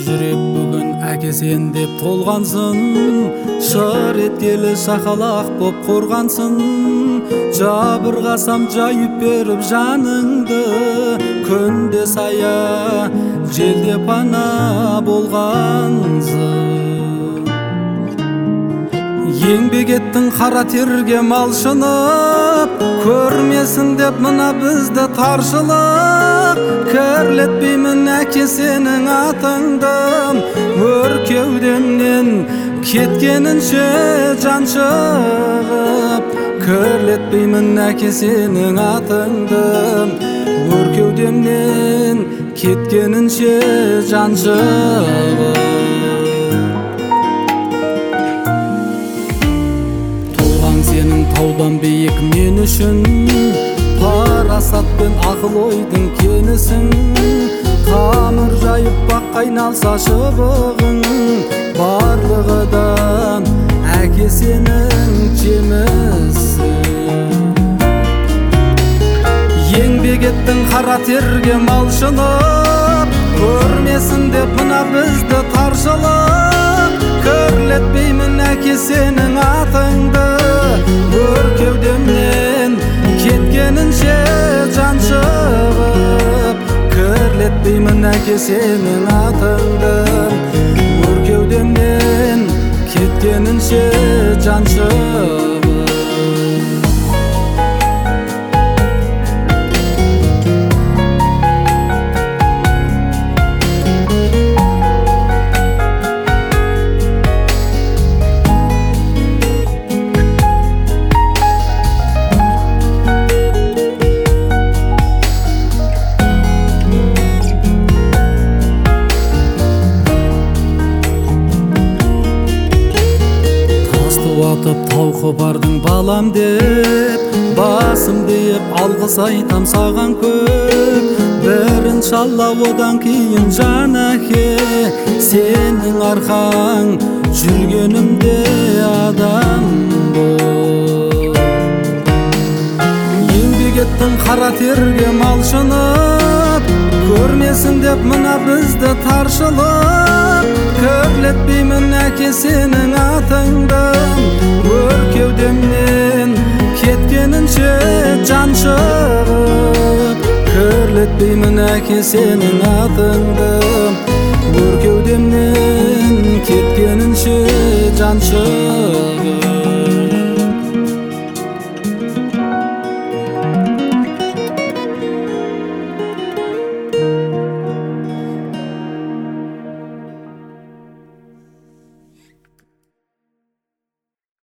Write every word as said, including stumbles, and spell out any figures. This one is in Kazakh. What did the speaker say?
жүрек бүгін әке сен деп толғансын, шыр еткелі шақалақ боп қорғансын. Жабырғасам жайып беріп жаныңды, күнде сая желде пана болғансың. Еңбек еттің қара терге малшынып, көрмесін деп мына бізді таршылық. Кірлетпеймін әке сенің атыңды, өр кеудемнен кеткенінше жан шығып. Кірлетпеймін әке сенің атыңды, өр кеудемнен кеткенінше жан шығып. Сенің таудан биік мен үшін, парасат пен ақыл ойдың кенісің. Тамыр жайып бақ айналса шыбығың, барлығыдан әке сенің жемісі. Еңбек еттің қара терге малшынып, көрмесін деп мына бізді таршылық. Кірлетпеймін әке сенің атыңды, өр кеудемнен кеткенінше жан шығып. Кірлетпеймін әке сенің атыңды, өр кеудемнен кеткенінше жан шығып. Атып тауқы бардың балам деп, басым деп алғыс айтам саған көп. Бірінші алла одан кейін жан әке, сенің арқаң жүргенімде адам бол. Еңбек еттің қара терге малшынып, көрмесін деп мына бізді таршылық. Кірлетпеймін әке сенің атыңды, өр кеудемнен кеткенінше жан шығып. Кірлетпеймін әке сенің атыңды, өр кеудемнен кеткенінше жан шығып.